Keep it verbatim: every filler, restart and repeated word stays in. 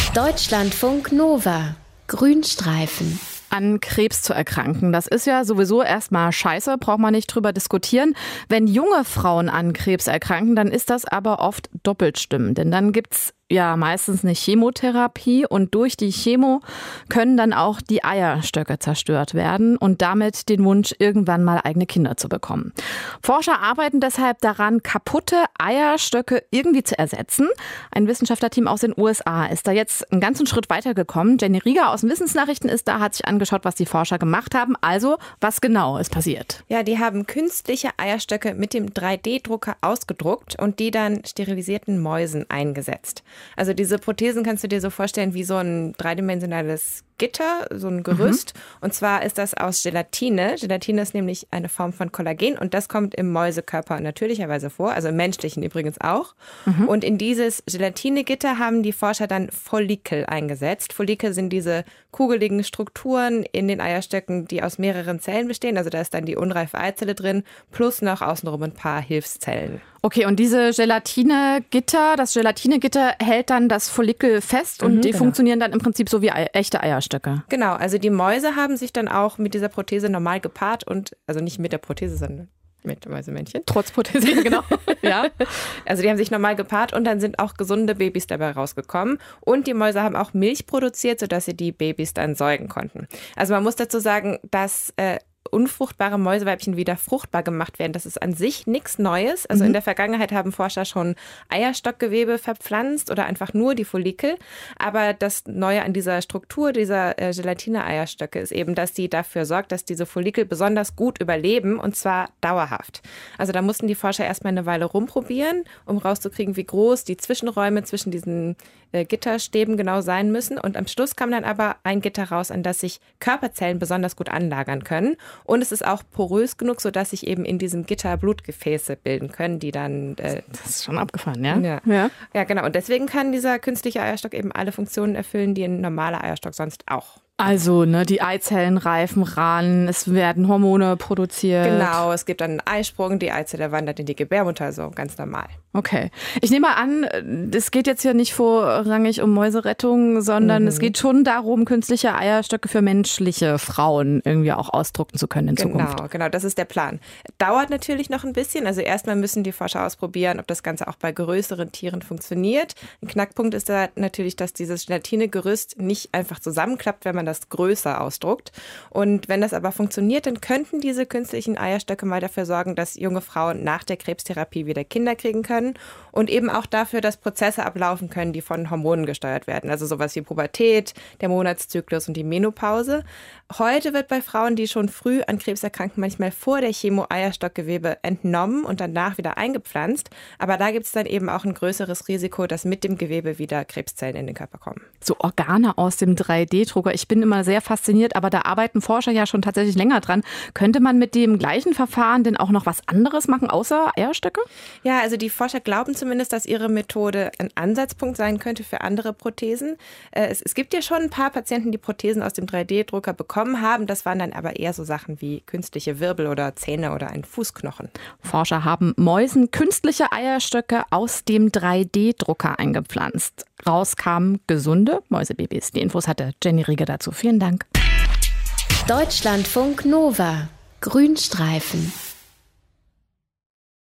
Deutschlandfunk Nova. Grünstreifen. An Krebs zu erkranken, das ist ja sowieso erstmal scheiße, braucht man nicht drüber diskutieren. Wenn junge Frauen an Krebs erkranken, dann ist das aber oft doppelt schlimm, denn dann gibt's ja meistens eine Chemotherapie und durch die Chemo können dann auch die Eierstöcke zerstört werden und damit den Wunsch, irgendwann mal eigene Kinder zu bekommen. Forscher arbeiten deshalb daran, kaputte Eierstöcke irgendwie zu ersetzen. Ein Wissenschaftlerteam aus den U S A ist da jetzt einen ganzen Schritt weitergekommen. Jenny Rieger aus den Wissensnachrichten ist da, hat sich angeschaut, was die Forscher gemacht haben. Also, was genau ist passiert? Ja, die haben künstliche Eierstöcke mit dem drei D Drucker ausgedruckt und die dann sterilisierten Mäusen eingesetzt. Also diese Prothesen kannst du dir so vorstellen wie so ein dreidimensionales Gitter, so ein Gerüst. Mhm. Und zwar ist das aus Gelatine. Gelatine ist nämlich eine Form von Kollagen und das kommt im Mäusekörper natürlicherweise vor, also im menschlichen übrigens auch. Mhm. Und in dieses Gelatinegitter haben die Forscher dann Follikel eingesetzt. Follikel sind diese kugeligen Strukturen in den Eierstöcken, die aus mehreren Zellen bestehen. Also da ist dann die unreife Eizelle drin, plus noch außenrum ein paar Hilfszellen. Okay, und diese Gelatinegitter, das Gelatinegitter hält dann das Follikel fest und mhm, die genau. funktionieren dann im Prinzip so wie Ei- echte Eierstöcke. Genau, also die Mäuse haben sich dann auch mit dieser Prothese normal gepaart und, also nicht mit der Prothese, sondern mit Mäusemännchen. Trotz Prothese, genau. Ja. Also die haben sich normal gepaart und dann sind auch gesunde Babys dabei rausgekommen. Und die Mäuse haben auch Milch produziert, sodass sie die Babys dann säugen konnten. Also man muss dazu sagen, dass äh, unfruchtbare Mäuseweibchen wieder fruchtbar gemacht werden. Das ist an sich nichts Neues. Also mhm. in der Vergangenheit haben Forscher schon Eierstockgewebe verpflanzt oder einfach nur die Follikel. Aber das Neue an dieser Struktur dieser äh, Gelatine-Eierstöcke ist eben, dass sie dafür sorgt, dass diese Follikel besonders gut überleben und zwar dauerhaft. Also da mussten die Forscher erstmal eine Weile rumprobieren, um rauszukriegen, wie groß die Zwischenräume zwischen diesen äh, Gitterstäben genau sein müssen. Und am Schluss kam dann aber ein Gitter raus, an das sich Körperzellen besonders gut anlagern können. Und es ist auch porös genug, sodass sich eben in diesem Gitter Blutgefäße bilden können, die dann... Äh, das ist schon abgefahren, ja? Ja. ja? Ja, genau. Und deswegen kann dieser künstliche Eierstock eben alle Funktionen erfüllen, die ein normaler Eierstock sonst auch. Also, ne, die Eizellen reifen ran, es werden Hormone produziert. Genau, es gibt einen Eisprung, die Eizelle wandert in die Gebärmutter, also ganz normal. Okay. Ich nehme an, es geht jetzt hier nicht vorrangig um Mäuserettung, sondern mhm. es geht schon darum, künstliche Eierstöcke für menschliche Frauen irgendwie auch ausdrucken zu können in genau, Zukunft. Genau, genau, das ist der Plan. Dauert natürlich noch ein bisschen. Also erstmal müssen die Forscher ausprobieren, ob das Ganze auch bei größeren Tieren funktioniert. Ein Knackpunkt ist da natürlich, dass dieses Gelatinegerüst nicht einfach zusammenklappt, wenn man das größer ausdruckt. Und wenn das aber funktioniert, dann könnten diese künstlichen Eierstöcke mal dafür sorgen, dass junge Frauen nach der Krebstherapie wieder Kinder kriegen können und eben auch dafür, dass Prozesse ablaufen können, die von Hormonen gesteuert werden. Also sowas wie Pubertät, der Monatszyklus und die Menopause. Heute wird bei Frauen, die schon früh an Krebs erkranken, manchmal vor der Chemo Eierstockgewebe entnommen und danach wieder eingepflanzt. Aber da gibt es dann eben auch ein größeres Risiko, dass mit dem Gewebe wieder Krebszellen in den Körper kommen. So Organe aus dem drei D Drucker. Ich bin immer sehr fasziniert, aber da arbeiten Forscher ja schon tatsächlich länger dran. Könnte man mit dem gleichen Verfahren denn auch noch was anderes machen, außer Eierstöcke? Ja, also die Forscher glauben zumindest, dass ihre Methode ein Ansatzpunkt sein könnte für andere Prothesen. Es, es gibt ja schon ein paar Patienten, die Prothesen aus dem drei D Drucker bekommen haben. Das waren dann aber eher so Sachen wie künstliche Wirbel oder Zähne oder ein Fußknochen. Forscher haben Mäusen künstliche Eierstöcke aus dem drei D Drucker eingepflanzt. Raus kamen gesunde Mäusebabys. Die Infos hatte Jenny Rieger dazu. Vielen Dank. Deutschlandfunk Nova. Grünstreifen.